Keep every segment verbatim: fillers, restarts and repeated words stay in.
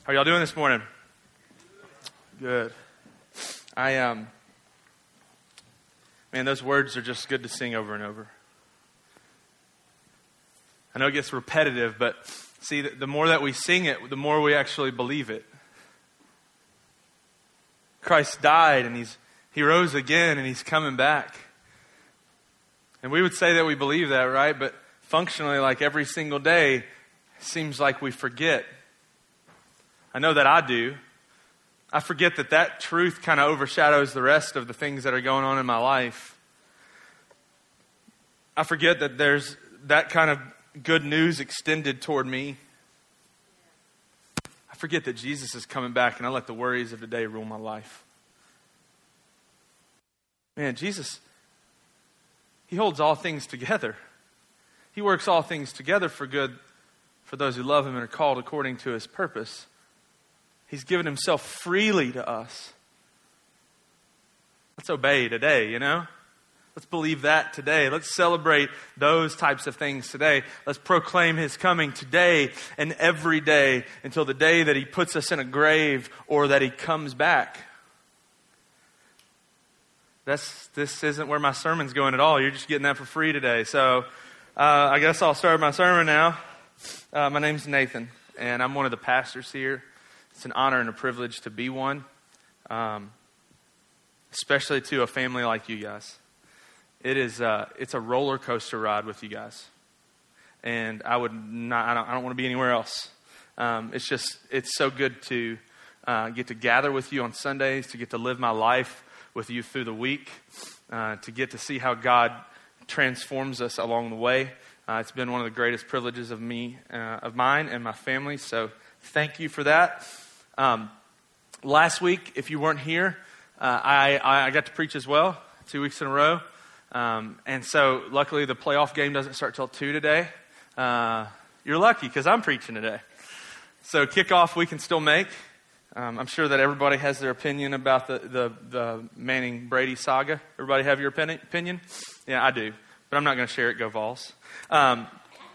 How are y'all doing this morning? Good. I, um, man, those words are just good to sing over and over. I know it gets repetitive, but see, the more that we sing it, the more we actually believe it. Christ died and he's he rose again and he's coming back. And we would say that we believe that, right? But functionally, like every single day, it seems like we forget. I know that I do. I forget that that truth kind of overshadows the rest of the things that are going on in my life. I forget that there's that kind of good news extended toward me. I forget that Jesus is coming back and I let the worries of the day rule my life. Man, Jesus, he holds all things together. He works all things together for good for those who love him and are called according to his purpose. He's given himself freely to us. Let's obey today, you know? Let's believe that today. Let's celebrate those types of things today. Let's proclaim his coming today and every day until the day that he puts us in a grave or that he comes back. That's This isn't where my sermon's going at all. You're just getting that for free today. So uh, I guess I'll start my sermon now. Uh, my name's Nathan, and I'm one of the pastors here. It's an honor and a privilege to be one, um, especially to a family like you guys. It is uh, it's a roller coaster ride with you guys, and I would not I don't, I don't want to be anywhere else. Um, it's just it's so good to uh, get to gather with you on Sundays, to get to live my life with you through the week, uh, to get to see how God transforms us along the way. Uh, it's been one of the greatest privileges of me, uh, of mine, and my family. So thank you for that. Um, last week, if you weren't here, uh, I, I got to preach as well, two weeks in a row. Um, and so luckily the playoff game doesn't start till two today. Uh, you're lucky because I'm preaching today. So kickoff we can still make. Um, I'm sure that everybody has their opinion about the, the, the Manning-Brady saga. Everybody have your opinion? Yeah, I do. But I'm not going to share it. Go Vols. Um,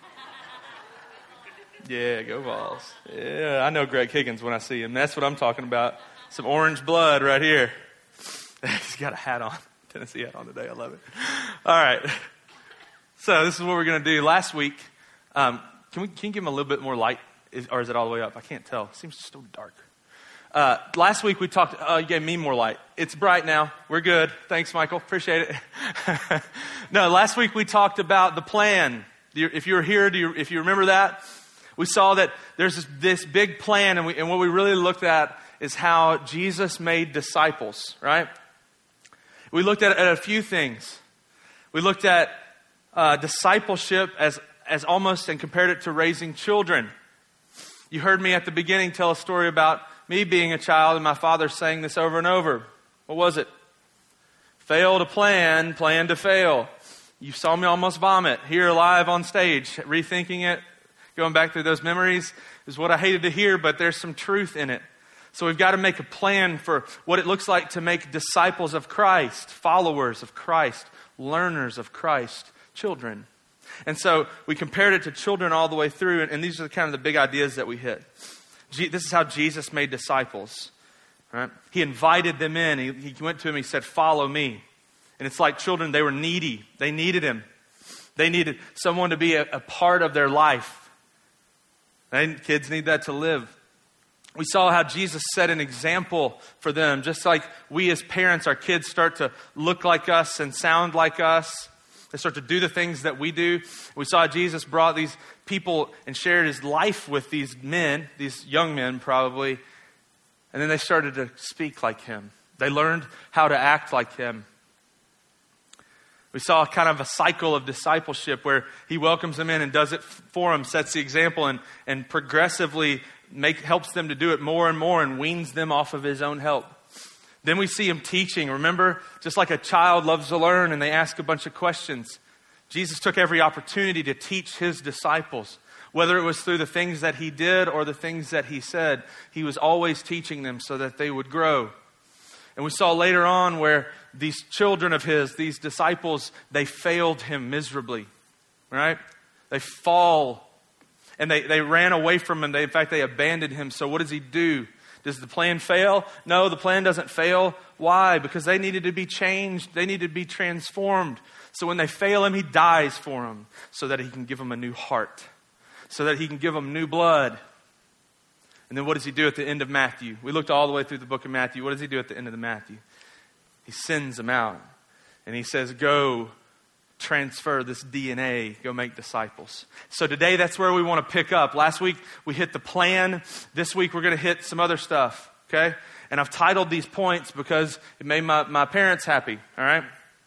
Yeah, go Vols. Yeah, I know Greg Higgins when I see him. That's what I'm talking about. Some orange blood right here. He's got a hat on. Tennessee hat on today. I love it. All right. So this is what we're going to do. Last week, um, can we can you give him a little bit more light? Is, or is it all the way up? I can't tell. It seems so dark. Uh, last week we talked, uh, you gave me more light. It's bright now. We're good. Thanks, Michael. Appreciate it. No, last week we talked about the plan. If you were here, do you, if you remember that, we saw that there's this, this big plan, and, we, and what we really looked at is how Jesus made disciples, right? We looked at, at a few things. We looked at uh, discipleship as, as almost and compared it to raising children. You heard me at the beginning tell a story about me being a child and my father saying this over and over. What was it? Fail to plan, plan to fail. You saw me almost vomit here live on stage, rethinking it. Going back through those memories is what I hated to hear, but there's some truth in it. So we've got to make a plan for what it looks like to make disciples of Christ, followers of Christ, learners of Christ, children. And so we compared it to children all the way through, and, and these are the kind of the big ideas that we hit. G- this is how Jesus made disciples. Right? He invited them in. He, he went to them, he said, follow me. And it's like children, they were needy. They needed him. They needed someone to be a, a part of their life. And kids need that to live. We saw how Jesus set an example for them. Just like we as parents, our kids start to look like us and sound like us. They start to do the things that we do. We saw Jesus brought these people and shared his life with these men, these young men probably. And then they started to speak like him. They learned how to act like him. We saw kind of a cycle of discipleship where he welcomes them in and does it for them, sets the example, and, and progressively make, helps them to do it more and more and weans them off of his own help. Then we see him teaching. Remember, just like a child loves to learn and they ask a bunch of questions, Jesus took every opportunity to teach his disciples. Whether it was through the things that he did or the things that he said, he was always teaching them so that they would grow. And we saw later on where these children of his, these disciples, they failed him miserably, right? They fall and they, they ran away from him. They, in fact, they abandoned him. So what does he do? Does the plan fail? No, the plan doesn't fail. Why? Because they needed to be changed. They needed to be transformed. So when they fail him, he dies for them so that he can give them a new heart, so that he can give them new blood. And then what does he do at the end of Matthew? We looked all the way through the book of Matthew. What does he do at the end of the Matthew? He sends them out and he says, go transfer this D N A, go make disciples. So today that's where we want to pick up. Last week we hit the plan. This week we're going to hit some other stuff, okay? And I've titled these points because it made my, my parents happy, all right?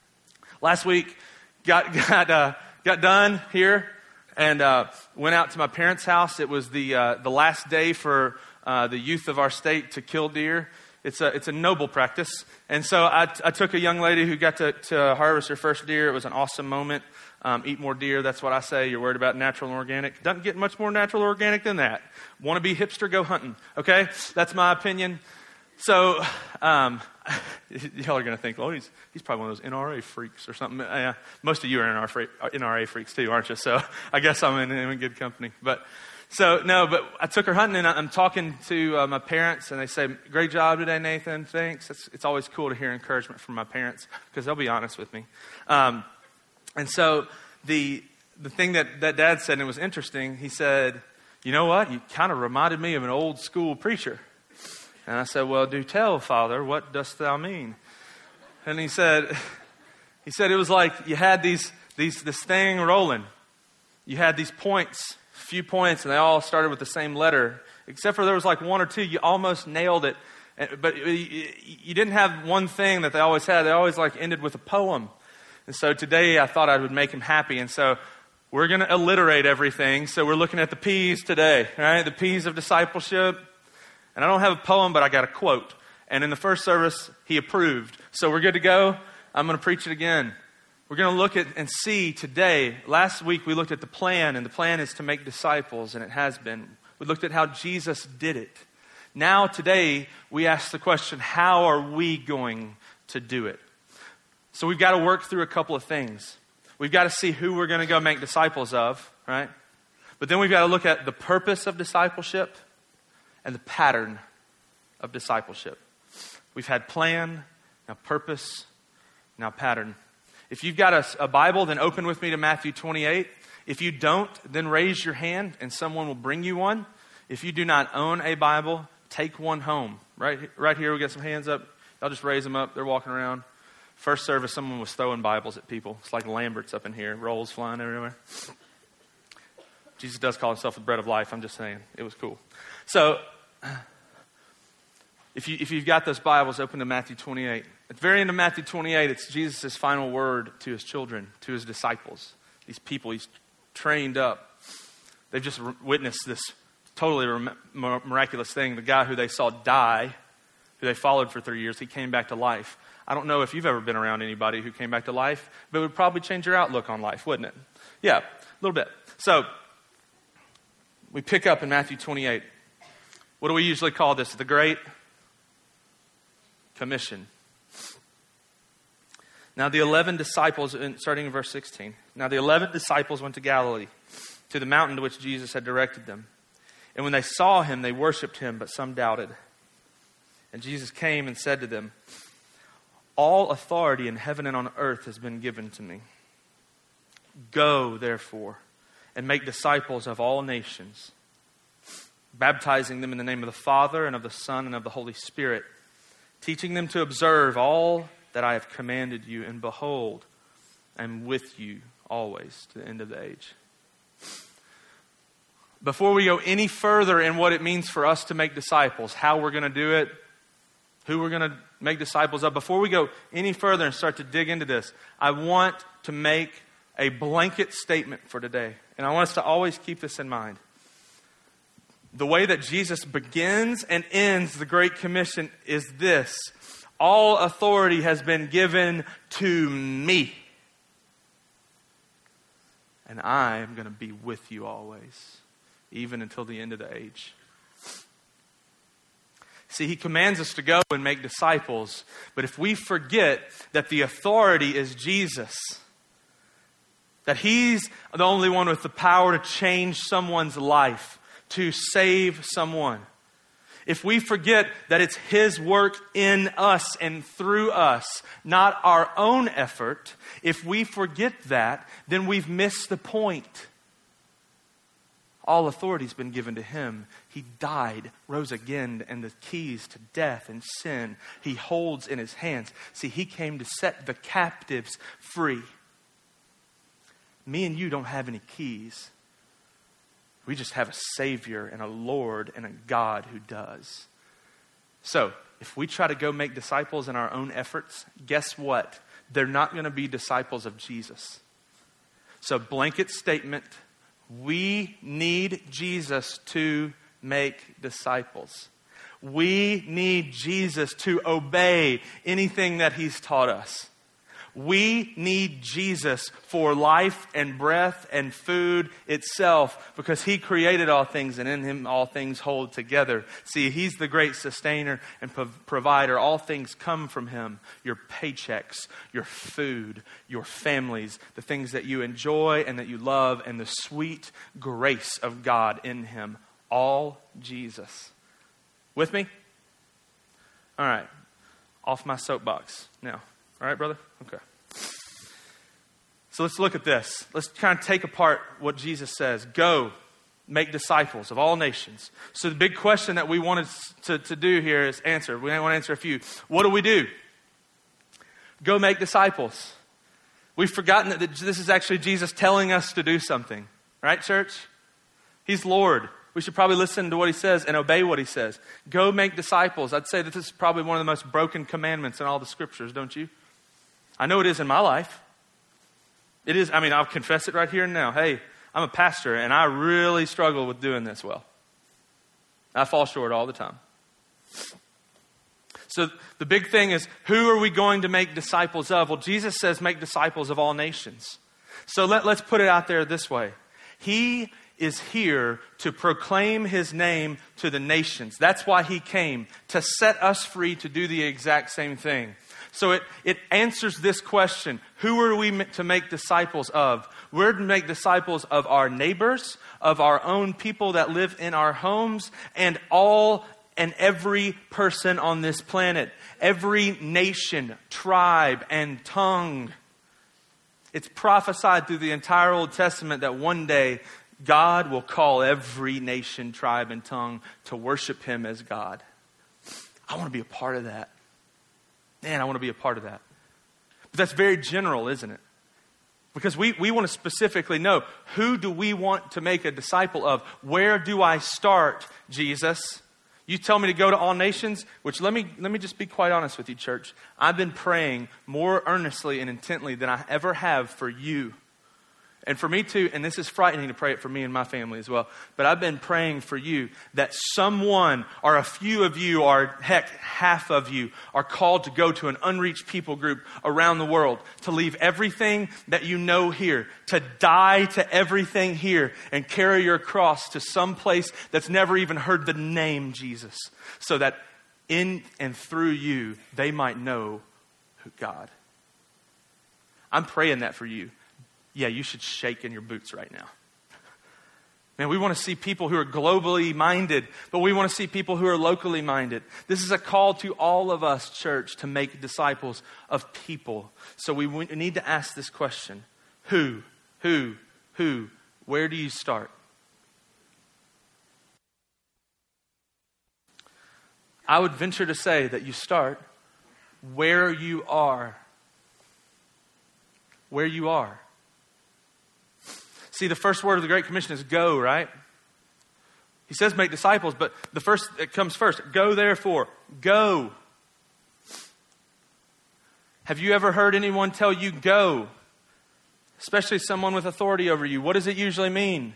Last week got got uh, got done here and uh, went out to my parents' house. It was the uh, the last day for uh, the youth of our state to kill deer. It's a it's a noble practice. And so I, I took a young lady who got to, to harvest her first deer. It was an awesome moment. Um, eat more deer. That's what I say. You're worried about natural and organic. Doesn't get much more natural or organic than that. Want to be hipster? Go hunting. Okay? That's my opinion. So um, y'all are going to think, oh, he's he's probably one of those N R A freaks or something. Uh, most of you are N R A freaks too, aren't you? So I guess I'm in, I'm in good company. But So, no, but I took her hunting, and I'm talking to uh, my parents, and they say, great job today, Nathan, thanks. It's, it's always cool to hear encouragement from my parents, because they'll be honest with me. Um, and so the the thing that, that Dad said, and it was interesting, he said, you know what, you kind of reminded me of an old school preacher. And I said, well, do tell, Father, what dost thou mean? And he said, he said it was like you had these these this thing rolling. You had these points, few points, and they all started with the same letter, except for there was like one or two. You almost nailed it, but you didn't have one thing that they always had. They always like ended with a poem. And so today I thought I would make him happy, and so we're going to alliterate everything. So we're looking at the P's today, right? The P's of discipleship. And I don't have a poem, but I got a quote. And in the first service, he approved. So we're good to go. I'm going to preach it again. We're going to look at and see today. Last week we looked at the plan, and the plan is to make disciples, and it has been. We looked at how Jesus did it. Now today we ask the question, how are we going to do it? So we've got to work through a couple of things. We've got to see who we're going to go make disciples of, right? But then we've got to look at the purpose of discipleship and the pattern of discipleship. We've had plan, now purpose, now pattern. If you've got a, a Bible, then open with me to Matthew twenty-eight. If you don't, then raise your hand and someone will bring you one. If you do not own a Bible, take one home. Right, right here, we got some hands up. Y'all just raise them up. They're walking around. First service, someone was throwing Bibles at people. It's like Lambert's up in here. Rolls flying everywhere. Jesus does call himself the bread of life. I'm just saying. It was cool. So, if, you, if you've got those Bibles, open to Matthew twenty-eight. At the very end of Matthew twenty-eight, it's Jesus' final word to his children, to his disciples. These people he's trained up. They've just re- witnessed this totally rem- miraculous thing. The guy who they saw die, who they followed for three years, he came back to life. I don't know if you've ever been around anybody who came back to life, but it would probably change your outlook on life, wouldn't it? Yeah, a little bit. So, we pick up in Matthew twenty-eight. What do we usually call this? The Great Commission. Now the eleven disciples, starting in verse sixteen. Now the eleven disciples went to Galilee, to the mountain to which Jesus had directed them. And when they saw him, they worshipped him, but some doubted. And Jesus came and said to them, all authority in heaven and on earth has been given to me. Go, therefore, and make disciples of all nations, baptizing them in the name of the Father and of the Son and of the Holy Spirit, teaching them to observe all that I have commanded you, and behold, I am with you always to the end of the age. Before we go any further in what it means for us to make disciples, how we're going to do it, who we're going to make disciples of, before we go any further and start to dig into this, I want to make a blanket statement for today. And I want us to always keep this in mind. The way that Jesus begins and ends the Great Commission is this. All authority has been given to me. And I am going to be with you always, even until the end of the age. See, he commands us to go and make disciples. But if we forget that the authority is Jesus, That he's the only one with the power to change someone's life, to save someone. If we forget that it's his work in us and through us, not our own effort, if we forget that, then we've missed the point. All authority has been given to him. He died, rose again, and the keys to death and sin he holds in his hands. See, he came to set the captives free. Me and you don't have any keys. We just have a Savior and a Lord and a God who does. So, if we try to go make disciples in our own efforts, guess what? They're not going to be disciples of Jesus. So, blanket statement, we need Jesus to make disciples. We need Jesus to obey anything that he's taught us. We need Jesus for life and breath and food itself because he created all things and in him all things hold together. See, he's the great sustainer and provider. All things come from him. Your paychecks, your food, your families, the things that you enjoy and that you love, and the sweet grace of God in him. All Jesus. With me? All right. Off my soapbox now. All right, brother? Okay. So let's look at this. Let's kind of take apart what Jesus says. Go, make disciples of all nations. So the big question that we wanted to, to do here is answer. We want to answer a few. What do we do? Go make disciples. We've forgotten that this is actually Jesus telling us to do something. Right, church? He's Lord. We should probably listen to what he says and obey what he says. Go make disciples. I'd say that this is probably one of the most broken commandments in all the scriptures, don't you? I know it is in my life. It is, I mean, I'll confess it right here and now. Hey, I'm a pastor and I really struggle with doing this well. I fall short all the time. So the big thing is, who are we going to make disciples of? Well, Jesus says make disciples of all nations. So let, let's put it out there this way. He is here to proclaim his name to the nations. That's why he came, to set us free to do the exact same thing. So it, it answers this question. Who are we to make disciples of? We're to make disciples of our neighbors, of our own people that live in our homes, and all and every person on this planet. Every nation, tribe, and tongue. It's prophesied through the entire Old Testament that one day God will call every nation, tribe, and tongue to worship him as God. I want to be a part of that. Man, I want to be a part of that. But that's very general, isn't it? Because we, we want to specifically know, who do we want to make a disciple of? Where do I start, Jesus? You tell me to go to all nations, which let me let me just be quite honest with you, church. I've been praying more earnestly and intently than I ever have for you. And for me too, and this is frightening to pray it for me and my family as well, but I've been praying for you that someone or a few of you, or heck, half of you, are called to go to an unreached people group around the world, to leave everything that you know here, to die to everything here, and carry your cross to some place that's never even heard the name Jesus, so that in and through you, they might know who God. I'm praying that for you. Yeah, you should shake in your boots right now. Man, we want to see people who are globally minded, but we want to see people who are locally minded. This is a call to all of us, church, to make disciples of people. So we need to ask this question. Who, who, who, where do you start? I would venture to say that you start where you are. Where you are. See, the first word of the Great Commission is go, right? He says make disciples, but the first, it comes first. Go therefore. Go. Have you ever heard anyone tell you go? Especially someone with authority over you. What does it usually mean?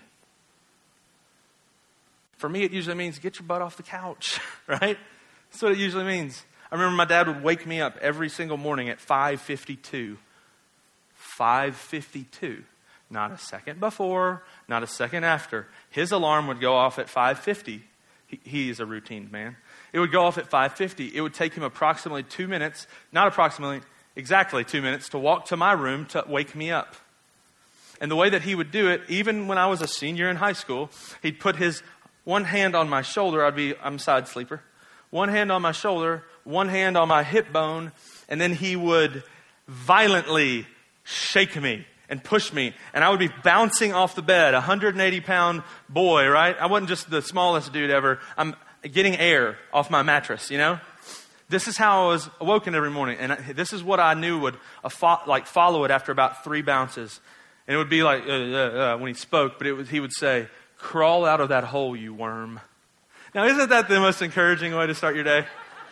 For me, it usually means get your butt off the couch, right? That's what it usually means. I remember my dad would wake me up every single morning at five fifty-two. five fifty-two. Not a second before, not a second after. His alarm would go off at five fifty. He, he is a routine man. It would go off at five fifty. It would take him approximately two minutes, not approximately, exactly two minutes, to walk to my room to wake me up. And the way that he would do it, even when I was a senior in high school, he'd put his one hand on my shoulder. I'd be, I'm a side sleeper. One hand on my shoulder, one hand on my hip bone, and then he would violently shake me and push me. And I would be bouncing off the bed, a one hundred eighty pound boy, right? I wasn't just the smallest dude ever. I'm getting air off my mattress, you know? This is how I was awoken every morning. And this is what I knew would uh, fo- like follow it after about three bounces. And it would be like, uh, uh, uh, when he spoke, but it was, he would say, "Crawl out of that hole, you worm." Now, isn't that the most encouraging way to start your day?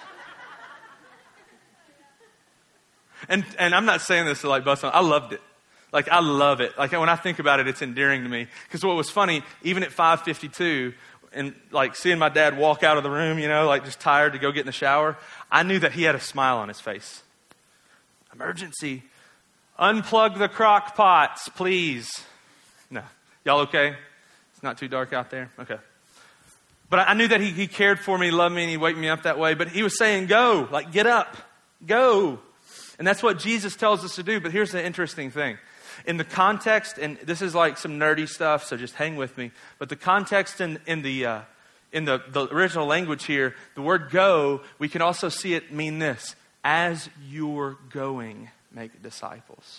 And and I'm not saying this to like bust on. I loved it. Like, I love it. Like, when I think about it, it's endearing to me. Because what was funny, even at five fifty-two, and like seeing my dad walk out of the room, you know, like just tired to go get in the shower, I knew that he had a smile on his face. Emergency. Unplug the crock pots, please. No. Y'all okay? It's not too dark out there? Okay. But I knew that he, he cared for me, loved me, and he waked me up that way. But he was saying, go, like get up, go. And that's what Jesus tells us to do. But here's the interesting thing. In the context, and this is like some nerdy stuff, so just hang with me. But the context in, in, the, uh, in the, the original language here, the word go, we can also see it mean this. As you're going, make disciples.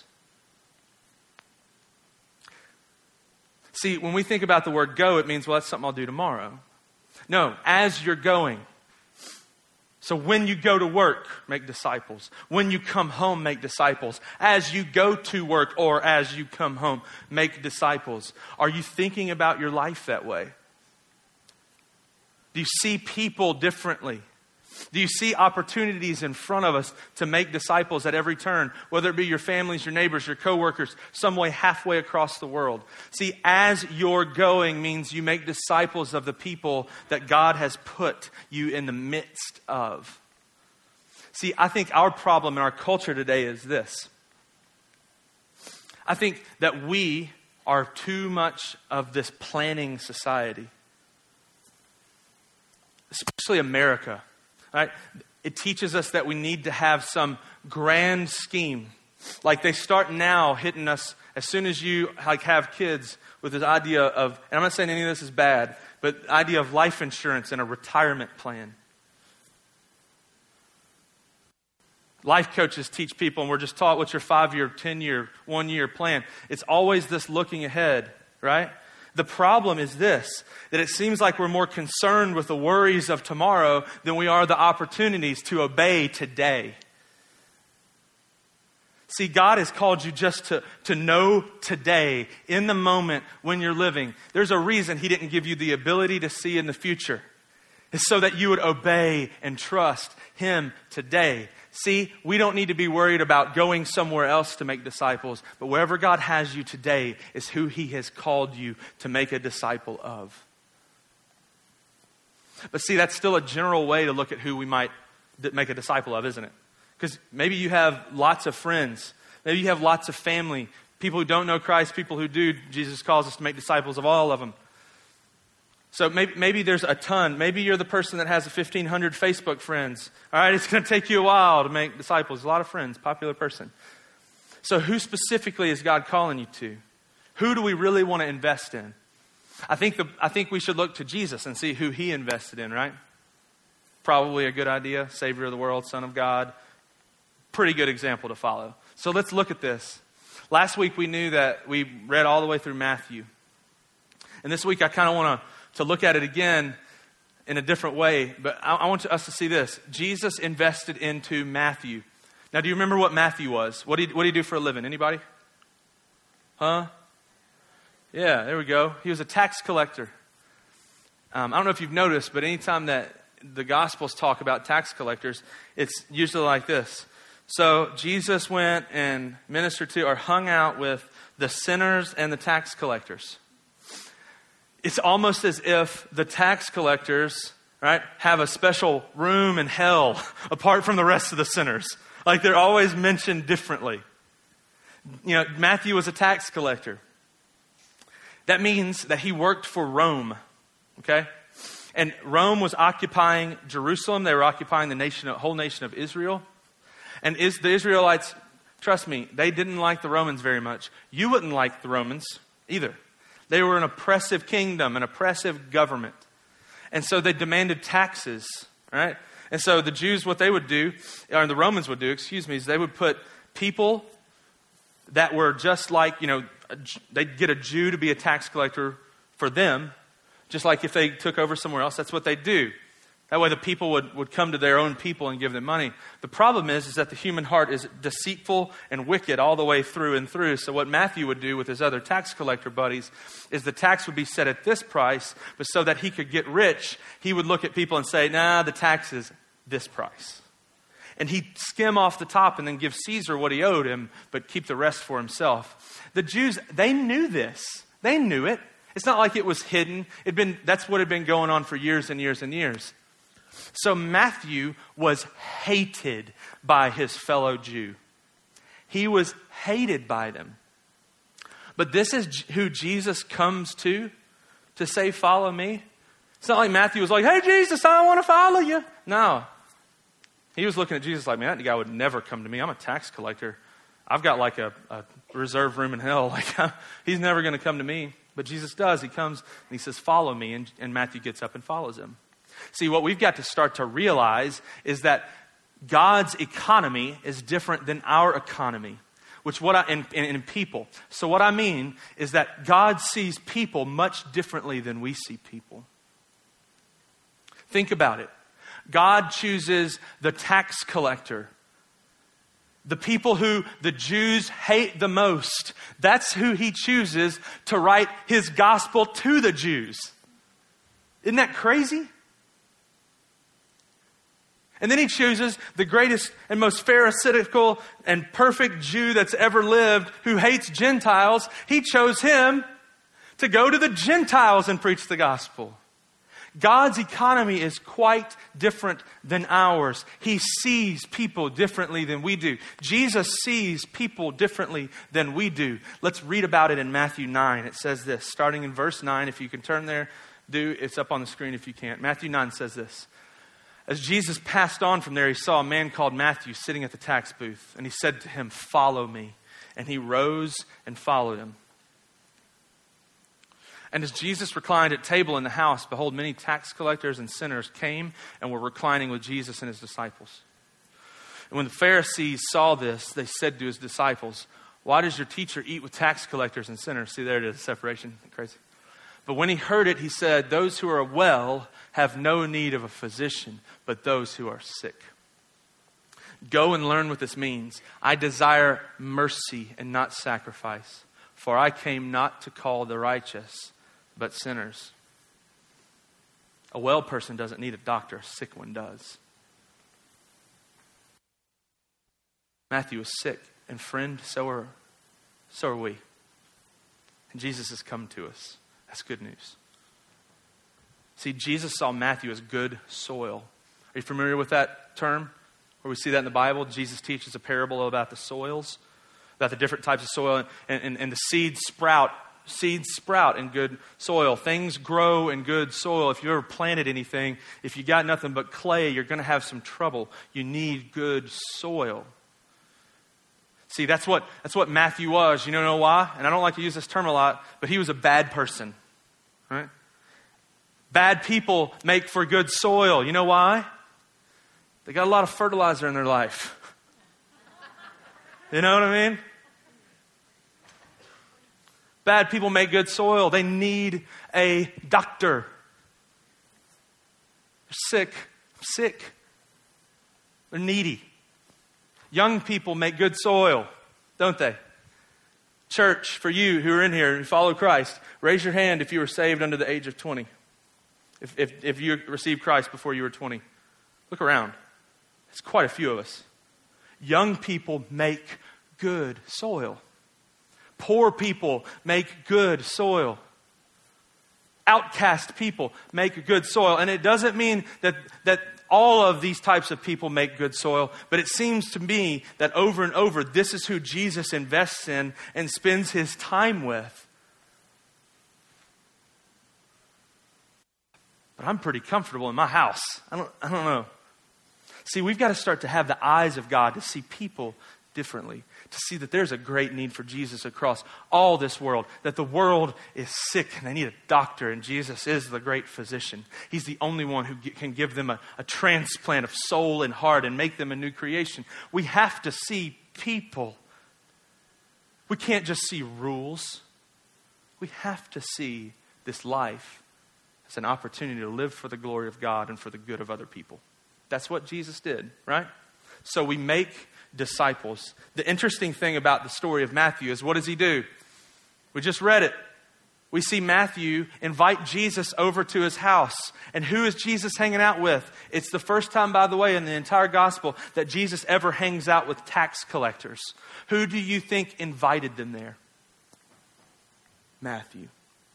See, when we think about the word go, it means, well, that's something I'll do tomorrow. No, as you're going. So when you go to work, make disciples. When you come home, make disciples. As you go to work or as you come home, make disciples. Are you thinking about your life that way? Do you see people differently? Do you see opportunities in front of us to make disciples at every turn? Whether it be your families, your neighbors, your coworkers, some way halfway across the world. See, as you're going means you make disciples of the people that God has put you in the midst of. See, I think our problem in our culture today is this. I think that we are too much of this planning society. Especially America. Right? It teaches us that we need to have some grand scheme. Like they start now hitting us as soon as you like have kids with this idea of, and I'm not saying any of this is bad, but the idea of life insurance and a retirement plan. Life coaches teach people, and we're just taught what's your five-year, ten-year, one-year plan. It's always this looking ahead, right? The problem is this, that it seems like we're more concerned with the worries of tomorrow than we are the opportunities to obey today. See, God has called you just to, to know today, in the moment when you're living. There's a reason He didn't give you the ability to see in the future. It's so that you would obey and trust Him today. See, we don't need to be worried about going somewhere else to make disciples, but wherever God has you today is who He has called you to make a disciple of. But see, that's still a general way to look at who we might make a disciple of, isn't it? Because maybe you have lots of friends. Maybe you have lots of family. People who don't know Christ, people who do. Jesus calls us to make disciples of all of them. So maybe, maybe there's a ton. Maybe you're the person that has fifteen hundred Facebook friends. All right, it's going to take you a while to make disciples. A lot of friends, popular person. So who specifically is God calling you to? Who do we really want to invest in? I think the I think we should look to Jesus and see who He invested in, right? Probably a good idea. Savior of the world, Son of God. Pretty good example to follow. So let's look at this. Last week we knew that we read all the way through Matthew. And this week I kind of want to to look at it again in a different way. But I, I want us to see this. Jesus invested into Matthew. Now, do you remember what Matthew was? What did he, what did he do for a living? Anybody? Huh? Yeah, there we go. He was a tax collector. Um, I don't know if you've noticed, but anytime that the Gospels talk about tax collectors, it's usually like this. So Jesus went and ministered to or hung out with the sinners and the tax collectors. It's almost as if the tax collectors, right, have a special room in hell apart from the rest of the sinners. Like they're always mentioned differently. You know, Matthew was a tax collector. That means that he worked for Rome, okay? And Rome was occupying Jerusalem. They were occupying the nation, whole nation of Israel. And is, the Israelites Trust me, they didn't like the Romans very much. You wouldn't like the Romans either. They were an oppressive kingdom, an oppressive government. And so they demanded taxes, right? And so the Jews, what they would do, or the Romans would do, excuse me, is they would put people that were just like, you know, they'd get a Jew to be a tax collector for them, just like if they took over somewhere else, that's what they'd do. That way the people would, would come to their own people and give them money. The problem is, is that the human heart is deceitful and wicked all the way through and through. So what Matthew would do with his other tax collector buddies is the tax would be set at this price, but so that he could get rich, he would look at people and say, nah, the tax is this price. And he'd skim off the top and then give Caesar what he owed him, but keep the rest for himself. The Jews, they knew this. They knew it. It's not like it was hidden. It'd been, that's what had been going on for years and years and years. So Matthew was hated by his fellow Jew. He was hated by them. But this is who Jesus comes to, to say, follow me. It's not like Matthew was like, hey, Jesus, I want to follow you. No. He was looking at Jesus like, man, that guy would never come to me. I'm a tax collector. I've got like a, a reserved room in hell. Like, he's never going to come to me. But Jesus does. He comes and he says, follow me. And, and Matthew gets up and follows him. See, what we've got to start to realize is that God's economy is different than our economy, which what I, in, in, in people. So what I mean is that God sees people much differently than we see people. Think about it. God chooses the tax collector, the people who the Jews hate the most. That's who he chooses to write his gospel to the Jews. Isn't that crazy? And then he chooses the greatest and most pharisaical and perfect Jew that's ever lived who hates Gentiles. He chose him to go to the Gentiles and preach the gospel. God's economy is quite different than ours. He sees people differently than we do. Jesus sees people differently than we do. Let's read about it in Matthew nine. It says this, starting in verse nine. If you can turn there, do. It's up on the screen if you can't. Matthew nine says this. As Jesus passed on from there, he saw a man called Matthew sitting at the tax booth. And he said to him, follow me. And he rose and followed him. And as Jesus reclined at table in the house, behold, many tax collectors and sinners came and were reclining with Jesus and his disciples. And when the Pharisees saw this, they said to his disciples, why does your teacher eat with tax collectors and sinners? See, there it is, separation. Crazy. But when he heard it, he said, those who are well have no need of a physician, but those who are sick. Go and learn what this means. I desire mercy and not sacrifice, for I came not to call the righteous, but sinners. A well person doesn't need a doctor, a sick one does. Matthew is sick, and friend, so are, so are we. And Jesus has come to us. That's good news. See, Jesus saw Matthew as good soil. Are you familiar with that term? Where we see that in the Bible, Jesus teaches a parable about the soils, about the different types of soil, and, and, and the seeds sprout. Seeds sprout in good soil. Things grow in good soil. If you ever planted anything, if you got nothing but clay, you're going to have some trouble. You need good soil. See, that's what that's what Matthew was. You know why? And I don't like to use this term a lot, but he was a bad person. Right? Bad people make for good soil. You know why? They got a lot of fertilizer in their life. You know what I mean? Bad people make good soil. They need a doctor. They're sick. Sick. They're needy. Young people make good soil, don't they? Church, for you who are in here and follow Christ, raise your hand if you were saved under the age of twenty. If, if, if you received Christ before you were twenty. Look around. It's quite a few of us. Young people make good soil. Poor people make good soil. Outcast people make good soil. And it doesn't mean that, that all of these types of people make good soil, but it seems to me that over and over, this is who Jesus invests in and spends his time with. But I'm pretty comfortable in my house. I don't, I don't know. See, we've got to start to have the eyes of God to see people differently, to see that there's a great need for Jesus across all this world, that the world is sick and they need a doctor, and Jesus is the great physician. He's the only one who can give them a, a transplant of soul and heart and make them a new creation. We have to see people. We can't just see rules. We have to see this life as an opportunity to live for the glory of God and for the good of other people. That's what Jesus did, right? So we make disciples. The interesting thing about the story of Matthew is, what does he do? We just read it. We see Matthew invite Jesus over to his house. And who is Jesus hanging out with? It's the first time, by the way, in the entire gospel that Jesus ever hangs out with tax collectors. Who do you think invited them there? Matthew.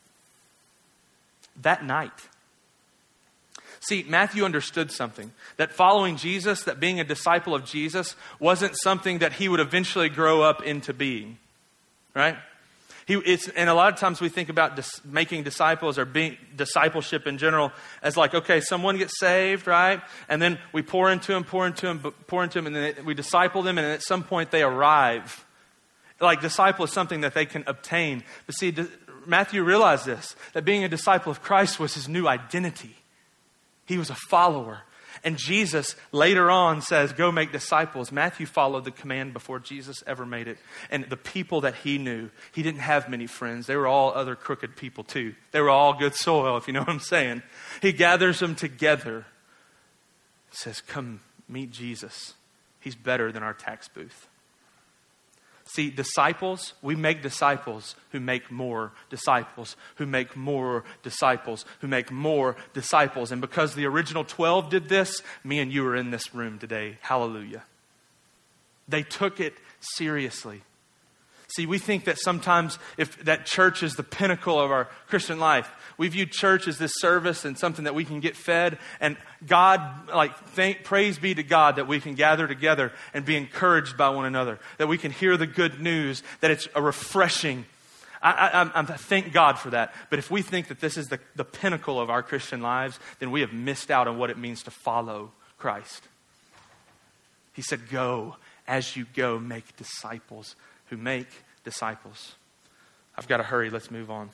That night. See, Matthew understood something. That following Jesus, that being a disciple of Jesus, wasn't something that he would eventually grow up into being. Right? He, it's, and a lot of times we think about dis, making disciples or being discipleship in general as like, okay, someone gets saved, right? And then we pour into them, pour into them, pour into them, and then we disciple them, and at some point they arrive. Like, disciple is something that they can obtain. But see, Matthew realized this, that being a disciple of Christ was his new identity. He was a follower. And Jesus later on says, go make disciples. Matthew followed the command before Jesus ever made it. And the people that he knew, he didn't have many friends. They were all other crooked people too. They were all good soil, if you know what I'm saying. He gathers them together. Says, come meet Jesus. He's better than our tax booth. See, disciples, we make disciples who make more disciples, who make more disciples, who make more disciples. And because the original twelve did this, me and you are in this room today. Hallelujah. They took it seriously. See, we think that sometimes if that church is the pinnacle of our Christian life, we view church as this service and something that we can get fed. And God, like, thank, praise be to God that we can gather together and be encouraged by one another, that we can hear the good news, that it's a refreshing. I, I, I thank God for that. But if we think that this is the, the pinnacle of our Christian lives, then we have missed out on what it means to follow Christ. He said, go, as you go, make disciples who make disciples. I've got to hurry. Let's move on.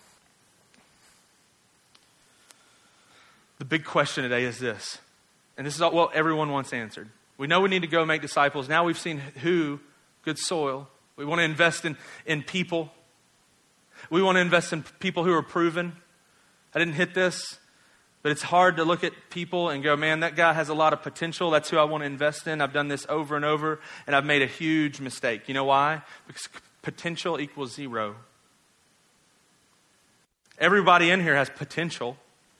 The big question today is this, and this is all, well, everyone wants answered. We know we need to go make disciples. Now we've seen who, good soil. We want to invest in, in people. We want to invest in people who are proven. I didn't hit this, but it's hard to look at people and go, man, that guy has a lot of potential. That's who I want to invest in. I've done this over and over, and I've made a huge mistake. You know why? Because potential equals zero. Everybody in here has potential.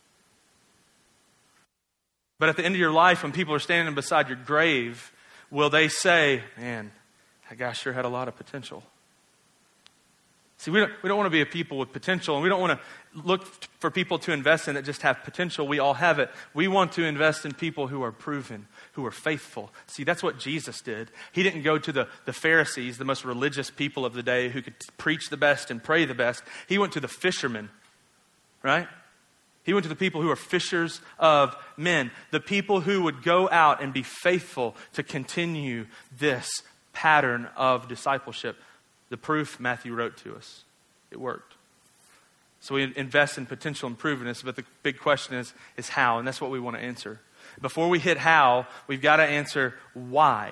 But at the end of your life, when people are standing beside your grave, will they say, man, that guy sure had a lot of potential? See, we don't, we don't want to be a people with potential, and we don't want to look for people to invest in that just have potential. We all have it. We want to invest in people who are proven, who are faithful. See, that's what Jesus did. He didn't go to the, the Pharisees, the most religious people of the day who could preach the best and pray the best. He went to the fishermen, right? He went to the people who are fishers of men, the people who would go out and be faithful to continue this pattern of discipleship. The proof Matthew wrote to us. It worked. So we invest in potential and provenness, but the big question is, is how, and that's what we want to answer. Before we hit how, we've got to answer why.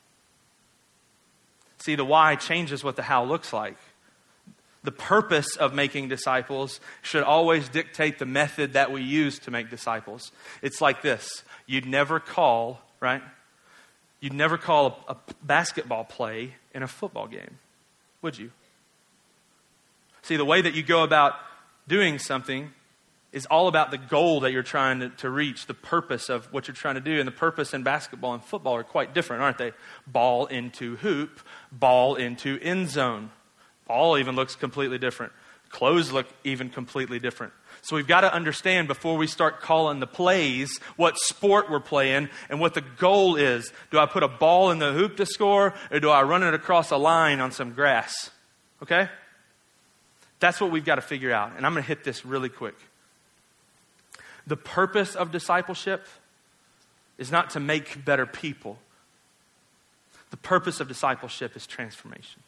See, the why changes what the how looks like. The purpose of making disciples should always dictate the method that we use to make disciples. It's like this. You'd never call, right? You'd never call a, a basketball play in a football game, would you? See, the way that you go about doing something is all about the goal that you're trying to, to reach, the purpose of what you're trying to do. And the purpose in basketball and football are quite different, aren't they? Ball into hoop, ball into end zone. Ball even looks completely different. Clothes look even completely different. So we've got to understand before we start calling the plays what sport we're playing and what the goal is. Do I put a ball in the hoop to score, or do I run it across a line on some grass? Okay? That's what we've got to figure out. And I'm going to hit this really quick. The purpose of discipleship is not to make better people. The purpose of discipleship is transformation.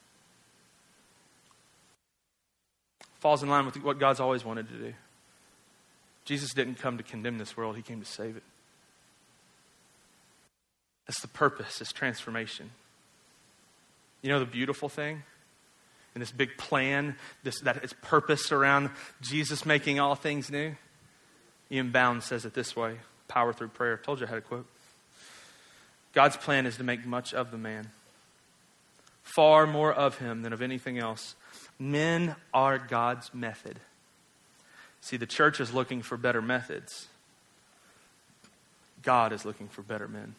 Falls in line with what God's always wanted to do. Jesus didn't come to condemn this world. He came to save it. That's the purpose, is transformation. You know the beautiful thing? In this big plan, this that it's purpose around Jesus making all things new? Ian Bound says it this way, power through prayer. Told you I had a quote. God's plan is to make much of the man. Far more of him than of anything else. Men are God's method. See, the church is looking for better methods. God is looking for better men.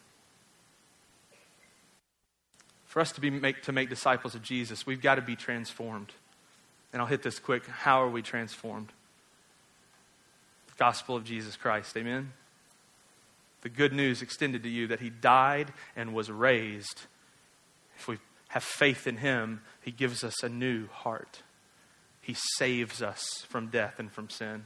For us to be make, to make disciples of Jesus, we've got to be transformed. And I'll hit this quick. How are we transformed? The gospel of Jesus Christ. Amen? The good news extended to you that he died and was raised. If we have faith in him, he gives us a new heart. He saves us from death and from sin.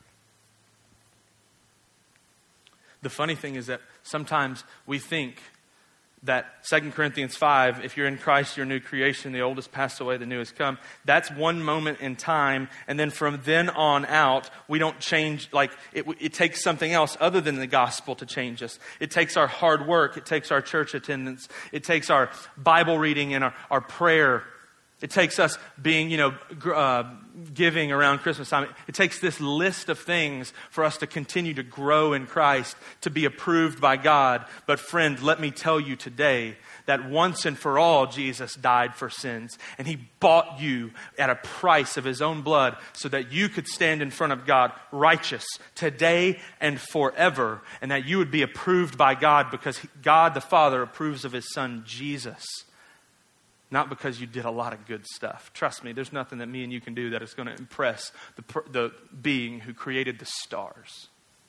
The funny thing is that sometimes we think that Second Corinthians five, if you're in Christ, you're a new creation. The old has passed away, the new has come. That's one moment in time. And then from then on out, we don't change. Like it, it takes something else other than the gospel to change us. It takes our hard work. It takes our church attendance. It takes our Bible reading and our, our prayer. It takes us being, you know, uh, giving around Christmas time. It takes this list of things for us to continue to grow in Christ, to be approved by God. But friend, let me tell you today that once and for all, Jesus died for sins. And he bought you at a price of his own blood so that you could stand in front of God righteous today and forever. And that you would be approved by God because God the Father approves of his Son, Jesus. Not because you did a lot of good stuff. Trust me, there's nothing that me and you can do that is going to impress the, the being who created the stars.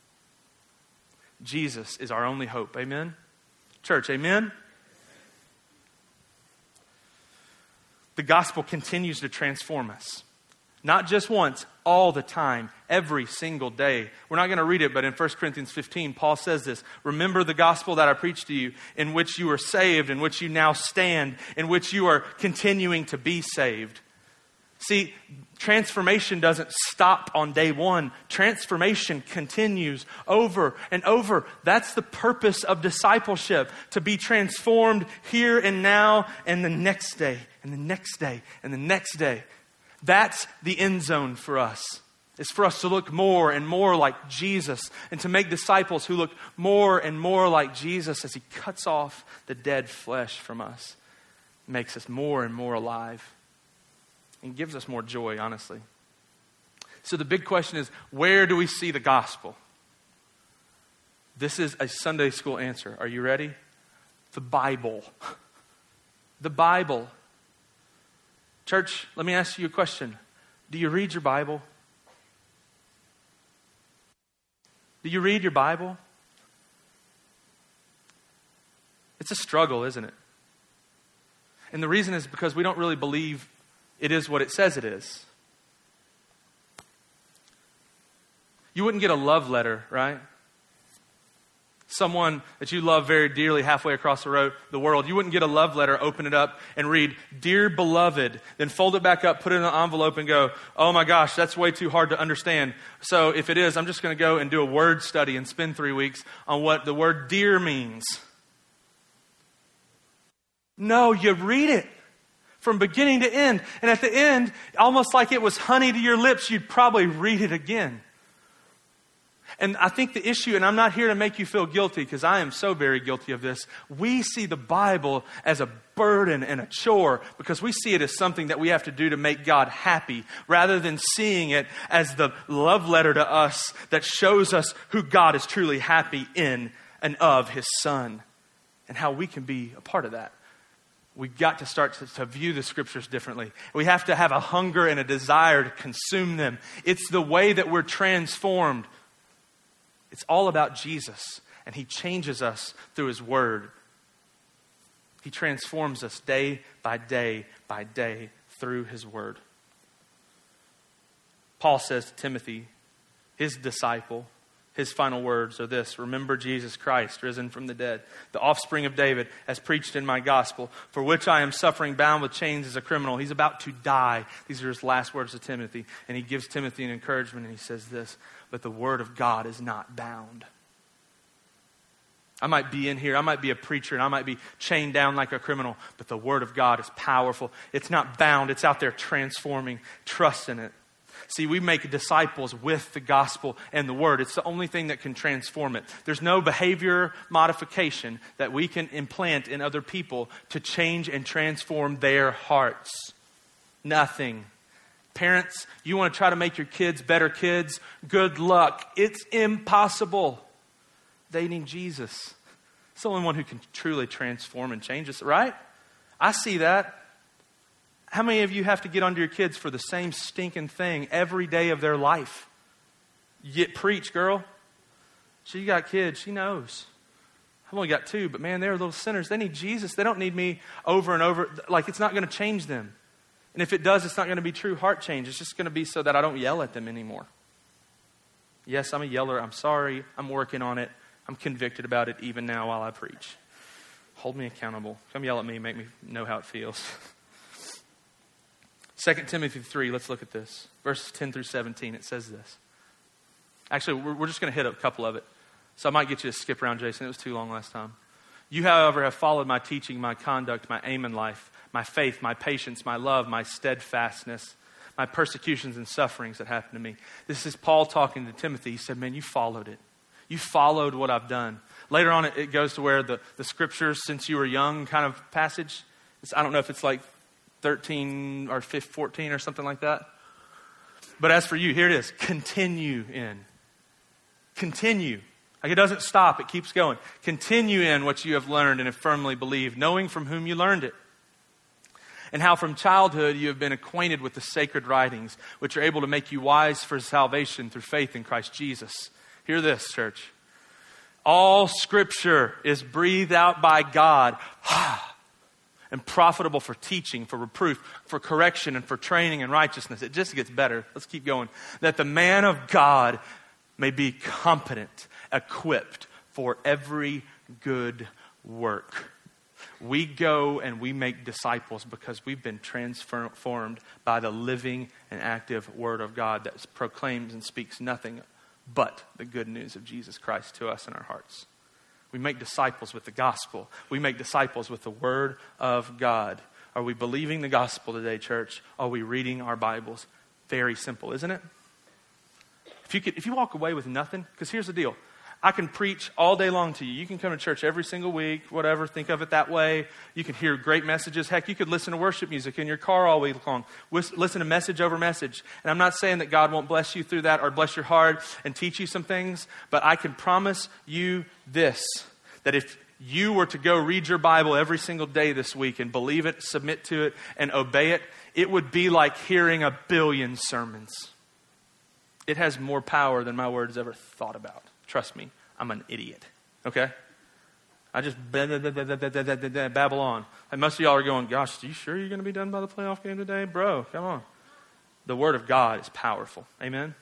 Jesus is our only hope. Amen? Church, amen? The gospel continues to transform us. Not just once, all the time, every single day. We're not going to read it, but in First Corinthians fifteen, Paul says this. Remember the gospel that I preached to you, in which you were saved, in which you now stand, in which you are continuing to be saved. See, transformation doesn't stop on day one. Transformation continues over and over. That's the purpose of discipleship, to be transformed here and now and the next day and the next day and the next day. That's the end zone for us. It's for us to look more and more like Jesus and to make disciples who look more and more like Jesus as he cuts off the dead flesh from us. Makes us more and more alive and gives us more joy, honestly. So the big question is, where do we see the gospel? This is a Sunday school answer. Are you ready? The Bible. The Bible. Church, let me ask you a question. Do you read your Bible? Do you read your Bible? It's a struggle, isn't it? And the reason is because we don't really believe it is what it says it is. You wouldn't get a love letter, right? Someone that you love very dearly halfway across the road, the world. You wouldn't get a love letter, open it up and read, "Dear beloved," then fold it back up, put it in an envelope and go, "Oh my gosh, that's way too hard to understand. So if it is, I'm just going to go and do a word study and spend three weeks on what the word dear means." No, you read it from beginning to end. And at the end, almost like it was honey to your lips, you'd probably read it again. And I think the issue, and I'm not here to make you feel guilty because I am so very guilty of this. We see the Bible as a burden and a chore because we see it as something that we have to do to make God happy rather than seeing it as the love letter to us that shows us who God is truly happy in and of his Son and how we can be a part of that. We've got to start to, to view the scriptures differently. We have to have a hunger and a desire to consume them. It's the way that we're transformed. It's all about Jesus, and he changes us through his word. He transforms us day by day by day through his word. Paul says to Timothy, his disciple, His final words are this: remember Jesus Christ, risen from the dead, the offspring of David, as preached in my gospel, for which I am suffering, bound with chains as a criminal. He's about to die. These are his last words to Timothy. And he gives Timothy an encouragement, and he says this: but the word of God is not bound. I might be in here, I might be a preacher, and I might be chained down like a criminal, but the word of God is powerful. It's not bound. It's out there transforming. Trust in it. See, we make disciples with the gospel and the word. It's the only thing that can transform it. There's no behavior modification that we can implant in other people to change and transform their hearts. Nothing. Parents, you want to try to make your kids better kids? Good luck. It's impossible. They need Jesus. It's the only one who can truly transform and change us, right? I see that. How many of you have to get onto your kids for the same stinking thing every day of their life? You get preach, girl. She got kids. She knows. I've only got two, but man, they're little sinners. They need Jesus. They don't need me over and over. Like, it's not going to change them. And if it does, it's not going to be true heart change. It's just going to be so that I don't yell at them anymore. Yes, I'm a yeller. I'm sorry. I'm working on it. I'm convicted about it even now while I preach. Hold me accountable. Come yell at me. Make me know how it feels. Second Timothy three, let's look at this. Verses ten through seventeen, it says this. Actually, we're, we're just going to hit a couple of it. So I might get you to skip around, Jason. It was too long last time. You, however, have followed my teaching, my conduct, my aim in life, my faith, my patience, my love, my steadfastness, my persecutions and sufferings that happened to me. This is Paul talking to Timothy. He said, man, you followed it. You followed what I've done. Later on, it, it goes to where the, the scriptures, since you were young kind of passage. It's, I don't know if it's like thirteen or fourteen or something like that. But as for you, here it is. Continue in. Continue. Like, it doesn't stop. It keeps going. Continue in what you have learned and have firmly believed, knowing from whom you learned it. And how from childhood you have been acquainted with the sacred writings, which are able to make you wise for salvation through faith in Christ Jesus. Hear this, church. All scripture is breathed out by God and profitable for teaching, for reproof, for correction, and for training in righteousness. It just gets better. Let's keep going. That the man of God may be competent, equipped for every good work. We go and we make disciples because we've been transformed by the living and active Word of God that proclaims and speaks nothing but the good news of Jesus Christ to us in our hearts. We make disciples with the gospel. We make disciples with the Word of God. Are we believing the gospel today, church? Are we reading our Bibles? Very simple, isn't it? If you could, if you walk away with nothing, because here's the deal. I can preach all day long to you. You can come to church every single week, whatever, think of it that way. You can hear great messages. Heck, you could listen to worship music in your car all week long. Listen to message over message. And I'm not saying that God won't bless you through that or bless your heart and teach you some things, but I can promise you this, that if you were to go read your Bible every single day this week and believe it, submit to it, and obey it, it would be like hearing a billion sermons. It has more power than my words ever thought about. Trust me, I'm an idiot. Okay? I just babble on. And most of y'all are going, gosh, are you sure you're going to be done by the playoff game today? Bro, come on. The Word of God is powerful. Amen?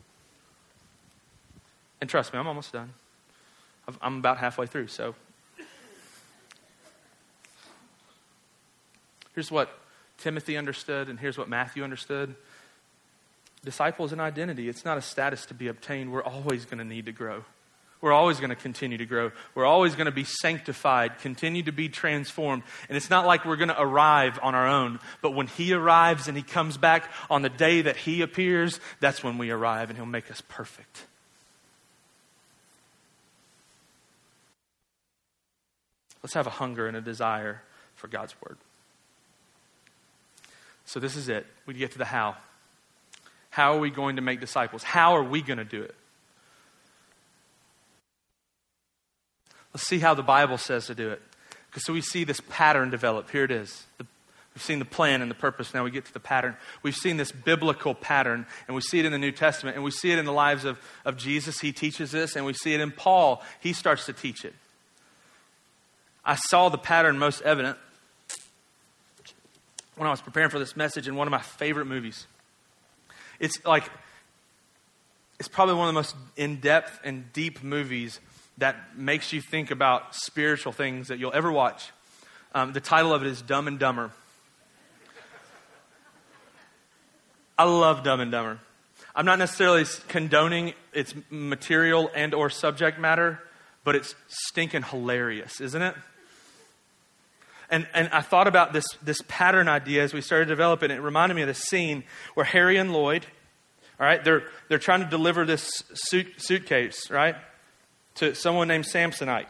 And trust me, I'm almost done. I'm about halfway through, so. Here's what Timothy understood, and here's what Matthew understood. Disciple is an identity. It's not a status to be obtained. We're always going to need to grow. We're always going to continue to grow. We're always going to be sanctified, continue to be transformed. And it's not like we're going to arrive on our own. But when He arrives and He comes back on the day that He appears, that's when we arrive and He'll make us perfect. Let's have a hunger and a desire for God's Word. So this is it. We get to the how. How are we going to make disciples? How are we going to do it? Let's see how the Bible says to do it. Because so we see this pattern develop. Here it is. The, we've seen the plan and the purpose. Now we get to the pattern. We've seen this biblical pattern, and we see it in the New Testament, and we see it in the lives of, of Jesus. He teaches this, and we see it in Paul. He starts to teach it. I saw the pattern most evident when I was preparing for this message in one of my favorite movies. It's like, it's probably one of the most in-depth and deep movies that makes you think about spiritual things that you'll ever watch. Um, the title of it is Dumb and Dumber. I love Dumb and Dumber. I'm not necessarily condoning its material and or subject matter, but it's stinking hilarious, isn't it? And and I thought about this, this pattern idea as we started to develop it, and it reminded me of this scene where Harry and Lloyd, all right, they're they're trying to deliver this suit, suitcase, right, to someone named Samsonite.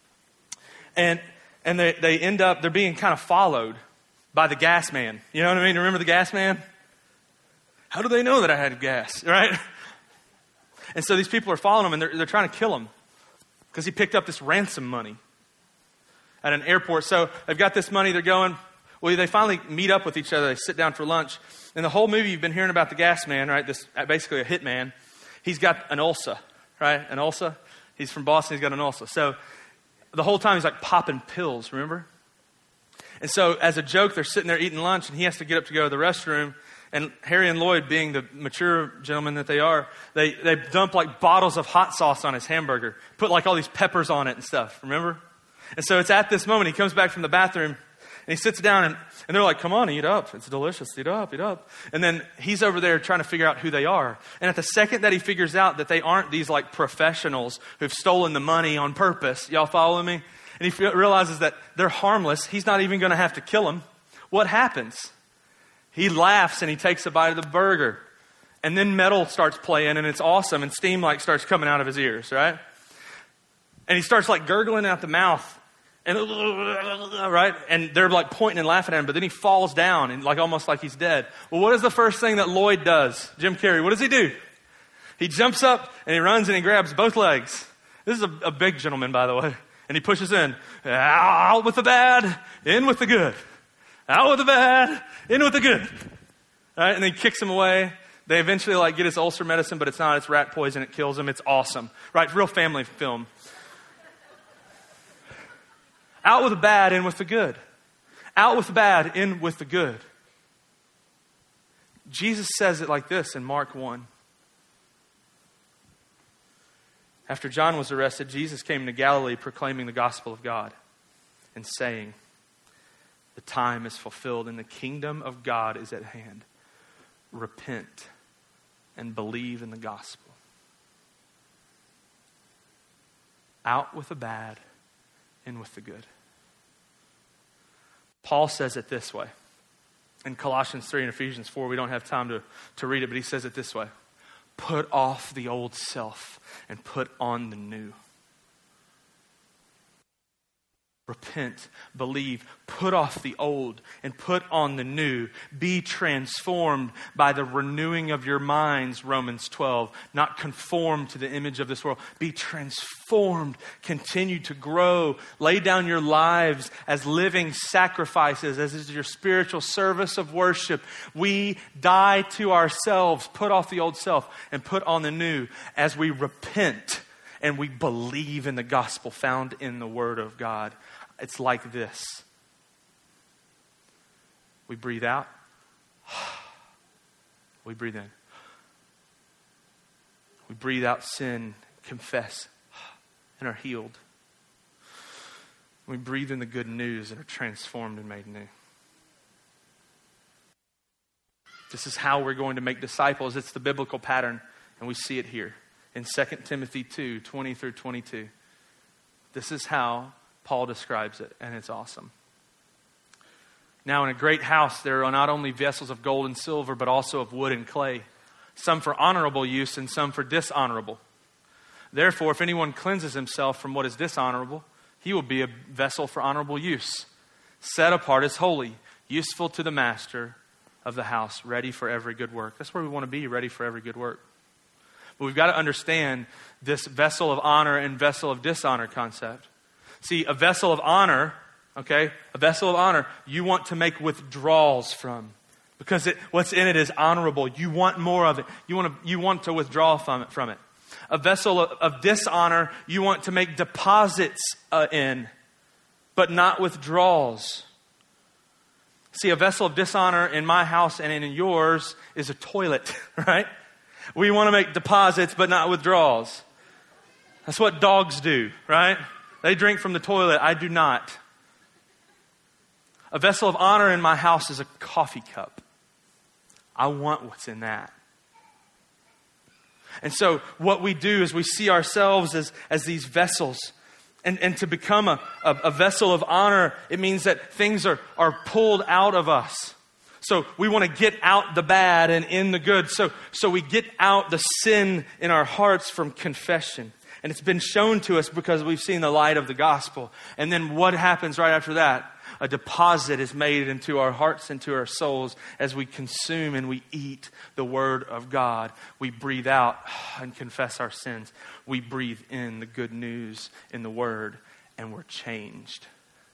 And and they, they end up, they're being kind of followed by the gas man. You know what I mean? Remember the gas man? How do they know that I had gas, right? And so these people are following him, and they're, they're trying to kill him because he picked up this ransom money at an airport. So they've got this money, they're going, well, they finally meet up with each other. They sit down for lunch. And the whole movie, you've been hearing about the gas man, right? This basically a hitman. He's got an ulcer, right? An ulcer. He's from Boston. He's got an ulcer. So the whole time he's like popping pills, remember? And so as a joke, they're sitting there eating lunch, and he has to get up to go to the restroom. And Harry and Lloyd, being the mature gentlemen that they are, they, they dump like bottles of hot sauce on his hamburger, put like all these peppers on it and stuff, remember? And so it's at this moment, he comes back from the bathroom, and he sits down, and, and they're like, come on, eat up. It's delicious. Eat up, eat up. And then he's over there trying to figure out who they are. And at the second that he figures out that they aren't these like professionals who've stolen the money on purpose, y'all following me? And he realizes that they're harmless. He's not even going to have to kill them. What happens? He laughs and he takes a bite of the burger. And then metal starts playing, and it's awesome, and steam like starts coming out of his ears, right? And he starts like gurgling out the mouth. And right? And they're like pointing and laughing at him, but then he falls down and like almost like he's dead. Well, what is the first thing that Lloyd does? Jim Carrey, what does he do? He jumps up and he runs and he grabs both legs. This is a, a big gentleman, by the way. And he pushes in. Out with the bad, in with the good. Out with the bad, in with the good. All right? And then he kicks him away. They eventually like get his ulcer medicine, but it's not. It's rat poison. It kills him. It's awesome. Right? Real family film. Out with the bad, in with the good. Out with the bad, in with the good. Jesus says it like this in Mark one. After John was arrested, Jesus came into Galilee proclaiming the gospel of God and saying, the time is fulfilled and the kingdom of God is at hand. Repent and believe in the gospel. Out with the bad, in with the good. Paul says it this way. In Colossians three and Ephesians four, we don't have time to, to read it, but he says it this way. Put off the old self and put on the new. Repent, believe, put off the old and put on the new. Be transformed by the renewing of your minds, Romans twelve. Not conformed to the image of this world. Be transformed. Continue to grow. Lay down your lives as living sacrifices, as is your spiritual service of worship. We die to ourselves, put off the old self and put on the new as we repent and we believe in the gospel found in the Word of God. It's like this. We breathe out. We breathe in. We breathe out sin, confess, and are healed. We breathe in the good news and are transformed and made new. This is how we're going to make disciples. It's the biblical pattern, and we see it here in Second Timothy two, twenty through twenty-two. This is how Paul describes it, and it's awesome. Now, in a great house, there are not only vessels of gold and silver, but also of wood and clay, some for honorable use and some for dishonorable. Therefore, if anyone cleanses himself from what is dishonorable, he will be a vessel for honorable use, set apart as holy, useful to the master of the house, ready for every good work. That's where we want to be, ready for every good work. But we've got to understand this vessel of honor and vessel of dishonor concept. See, a vessel of honor, okay, a vessel of honor, you want to make withdrawals from. Because it, what's in it is honorable. You want more of it. You want to, you want to withdraw from it. From it. A vessel of, of dishonor, you want to make deposits uh, in, but not withdrawals. See, a vessel of dishonor in my house and in yours is a toilet, right? We want to make deposits, but not withdrawals. That's what dogs do, right? They drink from the toilet. I do not. A vessel of honor in my house is a coffee cup. I want what's in that. And so what we do is we see ourselves as, as these vessels. And, and to become a, a, a vessel of honor, it means that things are, are pulled out of us. So we want to get out the bad and in the good. So, so we get out the sin in our hearts from confession. And it's been shown to us because we've seen the light of the gospel. And then what happens right after that? A deposit is made into our hearts, into our souls as we consume and we eat the Word of God. We breathe out and confess our sins. We breathe in the good news in the Word and we're changed.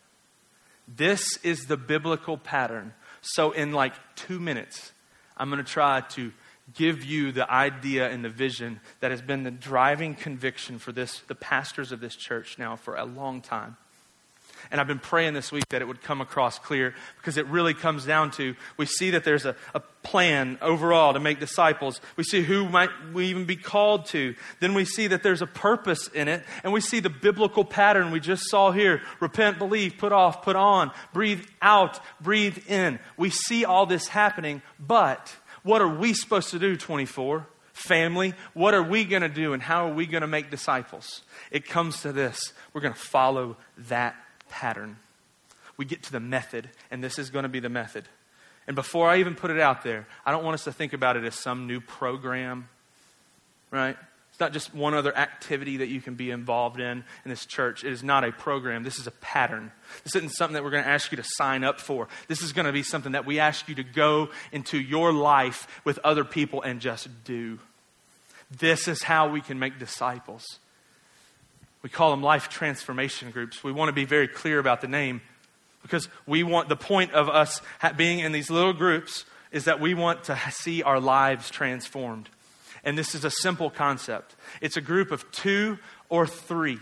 This is the biblical pattern. So in like two minutes, I'm going to try to give you the idea and the vision that has been the driving conviction for this, the pastors of this church now for a long time. And I've been praying this week that it would come across clear because it really comes down to, we see that there's a, a plan overall to make disciples. We see who might we even be called to. Then we see that there's a purpose in it. And we see the biblical pattern we just saw here. Repent, believe, put off, put on, breathe out, breathe in. We see all this happening, but what are we supposed to do, twenty-four? Family, what are we going to do and how are we going to make disciples? It comes to this. We're going to follow that pattern. We get to the method, and this is going to be the method. And before I even put it out there, I don't want us to think about it as some new program, right? It's not just one other activity that you can be involved in in this church. It is not a program. This is a pattern. This isn't something that we're going to ask you to sign up for. This is going to be something that we ask you to go into your life with other people and just do. This is how we can make disciples. We call them life transformation groups. We want to be very clear about the name because we want, the point of us being in these little groups is that we want to see our lives transformed. And this is a simple concept. It's a group of two or three.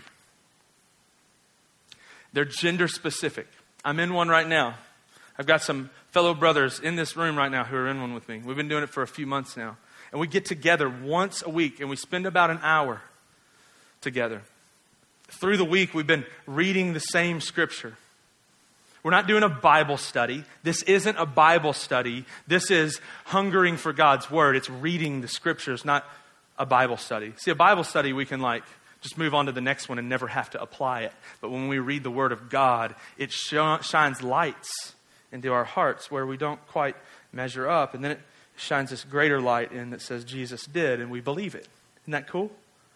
They're gender specific. I'm in one right now. I've got some fellow brothers in this room right now who are in one with me. We've been doing it for a few months now. And we get together once a week and we spend about an hour together. Through the week, we've been reading the same scripture. We're not doing a Bible study. This isn't a Bible study. This is hungering for God's word. It's reading the scriptures, not a Bible study. See, a Bible study, we can like just move on to the next one and never have to apply it. But when we read the word of God, it sh- shines lights into our hearts where we don't quite measure up. And then it shines this greater light in that says Jesus did, and we believe it. Isn't that cool?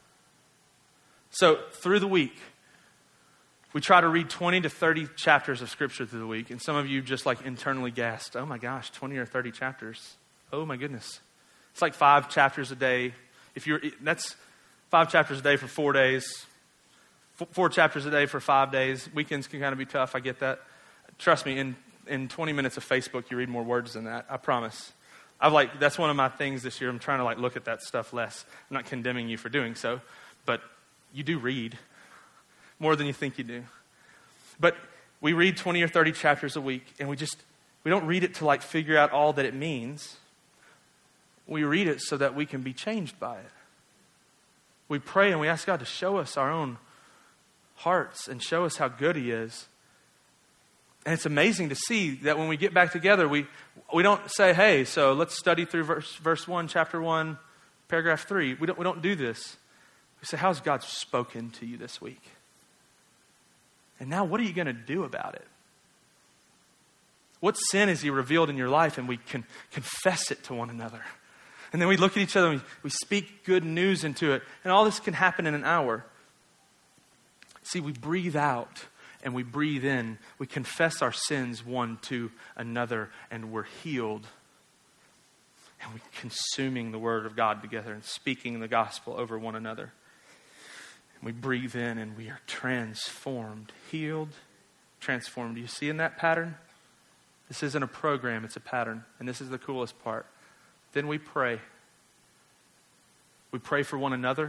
So through the week, we try to read twenty to thirty chapters of scripture through the week. And some of you just like internally gasped, oh my gosh, twenty or thirty chapters. Oh my goodness. It's like five chapters a day. If you're, that's five chapters a day for four days. F- four chapters a day for five days. Weekends can kind of be tough. I get that. Trust me, in, in twenty minutes of Facebook, you read more words than that. I promise. I've like, that's one of my things this year. I'm trying to like look at that stuff less. I'm not condemning you for doing so, but you do read more than you think you do. But we read twenty or thirty chapters a week, and we just, we don't read it to like figure out all that it means. We read it so that we can be changed by it. We pray and we ask God to show us our own hearts and show us how good He is. And it's amazing to see that when we get back together, we, we don't say, hey, so let's study through verse, verse one, chapter one, paragraph three. We don't, we don't do this. We say, how's God spoken to you this week? And now what are you going to do about it? What sin has He revealed in your life? And we can confess it to one another. And then we look at each other and we, we speak good news into it. And all this can happen in an hour. See, we breathe out and we breathe in. We confess our sins one to another and we're healed. And we're consuming the word of God together and speaking the gospel over one another. We breathe in and we are transformed, healed, transformed. Do you see in that pattern? This isn't a program, it's a pattern. And this is the coolest part. Then we pray. We pray for one another.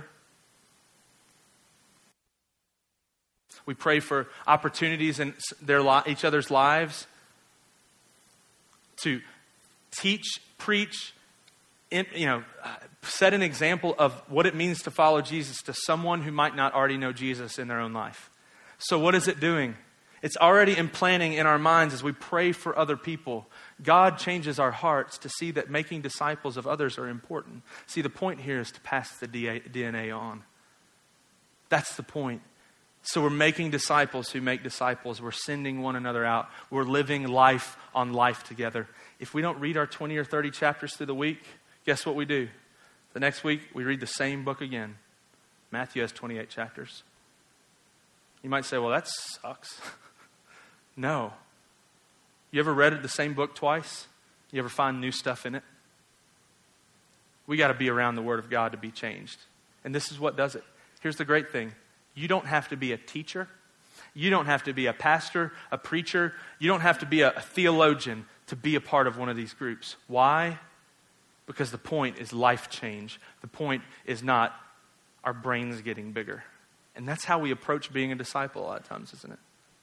We pray for opportunities in their each other's lives to teach, preach, in, you know, set an example of what it means to follow Jesus to someone who might not already know Jesus in their own life. So what is it doing? It's already implanting in our minds as we pray for other people. God changes our hearts to see that making disciples of others are important. See, the point here is to pass the D N A on. That's the point. So we're making disciples who make disciples. We're sending one another out. We're living life on life together. If we don't read our twenty or thirty chapters through the week, guess what we do? The next week, we read the same book again. Matthew has twenty-eight chapters. You might say, well, that sucks. No. You ever read the same book twice? You ever find new stuff in it? We got to be around the Word of God to be changed. And this is what does it. Here's the great thing. You don't have to be a teacher. You don't have to be a pastor, a preacher. You don't have to be a, a theologian to be a part of one of these groups. Why? Because the point is life change. The point is not our brains getting bigger. And that's how we approach being a disciple a lot of times, isn't it?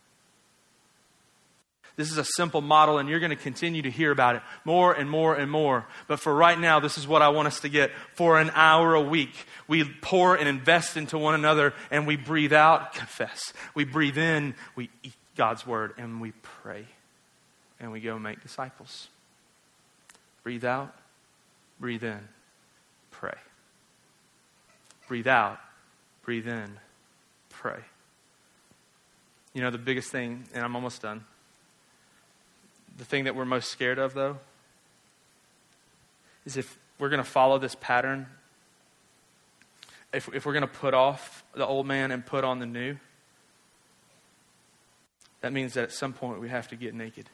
This is a simple model, and you're going to continue to hear about it more and more and more. But for right now, this is what I want us to get. For an hour a week, we pour and invest into one another, and we breathe out, confess. We breathe in, we eat God's word, and we pray. And we go make disciples. Breathe out, breathe in, pray. Breathe out, breathe in, pray. You know, the biggest thing, and I'm almost done. The thing that we're most scared of, though, is if we're going to follow this pattern, if, if we're going to put off the old man and put on the new, that means that at some point we have to get naked.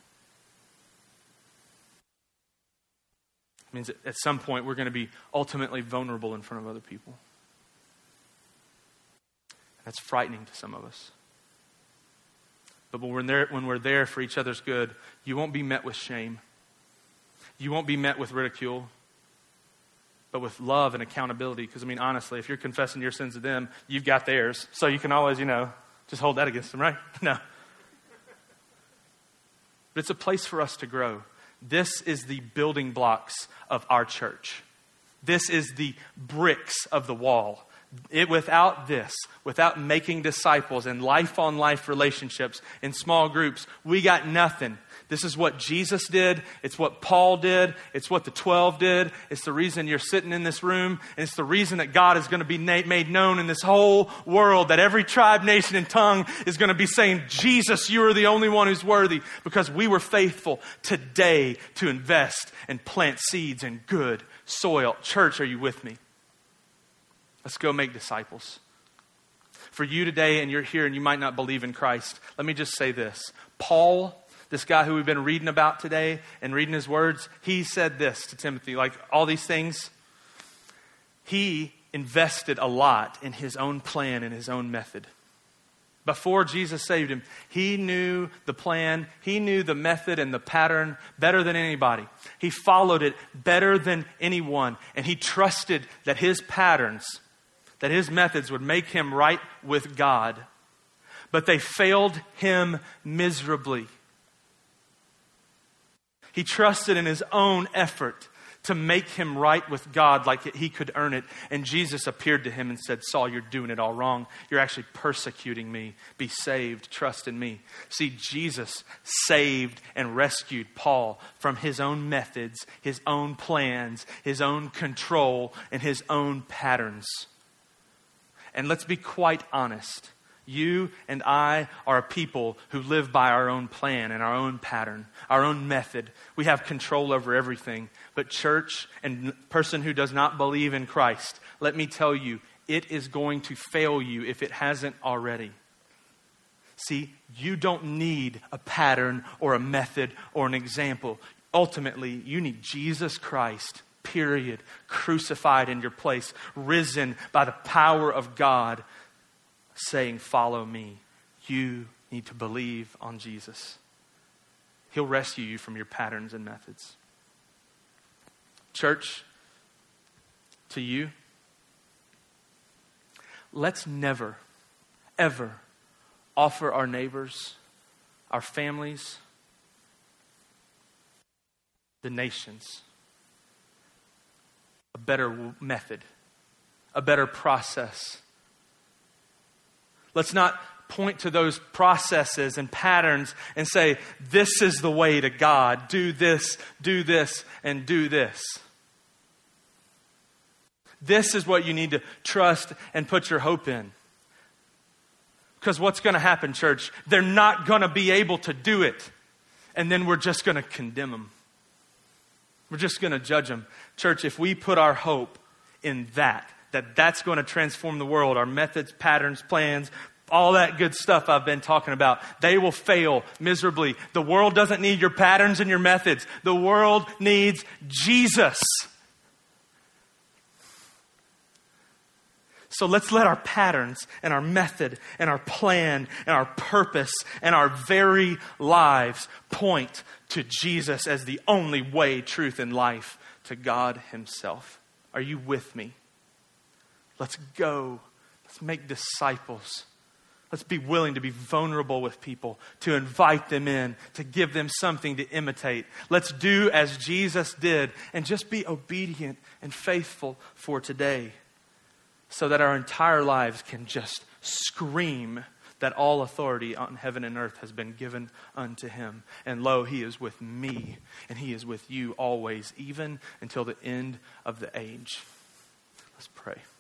It means that at some point we're going to be ultimately vulnerable in front of other people. That's frightening to some of us. But when we're there, when we're there for each other's good, you won't be met with shame. You won't be met with ridicule, but with love and accountability. Because, I mean, honestly, if you're confessing your sins to them, you've got theirs. So you can always, you know, just hold that against them, right? No. But it's a place for us to grow. This is the building blocks of our church. This is the bricks of the wall. It, without this, without making disciples and life-on-life relationships in small groups, we got nothing. This is what Jesus did. It's what Paul did. It's what the twelve did. It's the reason you're sitting in this room. And it's the reason that God is going to be na- made known in this whole world. That every tribe, nation, and tongue is going to be saying, Jesus, you are the only one who's worthy. Because we were faithful today to invest and plant seeds in good soil. Church, are you with me? Let's go make disciples. For you today, and you're here and you might not believe in Christ, let me just say this. Paul, this guy who we've been reading about today and reading his words, he said this to Timothy, like all these things. He invested a lot in his own plan and his own method. Before Jesus saved him, he knew the plan, he knew the method and the pattern better than anybody. He followed it better than anyone, and he trusted that his patterns, that his methods would make him right with God. But they failed him miserably. He trusted in his own effort to make him right with God like he could earn it. And Jesus appeared to him and said, Saul, you're doing it all wrong. You're actually persecuting me. Be saved. Trust in me. See, Jesus saved and rescued Paul from his own methods, his own plans, his own control, and his own patterns. And let's be quite honest. You and I are a people who live by our own plan and our own pattern, our own method. We have control over everything. But church and person who does not believe in Christ, let me tell you, it is going to fail you if it hasn't already. See, you don't need a pattern or a method or an example. Ultimately, you need Jesus Christ, period, crucified in your place, risen by the power of God, saying, follow me. You need to believe on Jesus. He'll rescue you from your patterns and methods. Church, to you, let's never, ever offer our neighbors, our families, the nations, a better method, a better process. Let's not point to those processes and patterns and say, this is the way to God. Do this, do this, and do this. This is what you need to trust and put your hope in. Because what's going to happen, church? They're not going to be able to do it. And then we're just going to condemn them. We're just going to judge them. Church, if we put our hope in that, that that's going to transform the world, our methods, patterns, plans, all that good stuff I've been talking about, they will fail miserably. The world doesn't need your patterns and your methods. The world needs Jesus. So let's let our patterns and our method and our plan and our purpose and our very lives point to Jesus as the only way, truth, and life to God Himself. Are you with me? Let's go. Let's make disciples. Let's be willing to be vulnerable with people, to invite them in, to give them something to imitate. Let's do as Jesus did and just be obedient and faithful for today so that our entire lives can just scream that all authority on heaven and earth has been given unto Him. And lo, He is with me and He is with you always, even until the end of the age. Let's pray.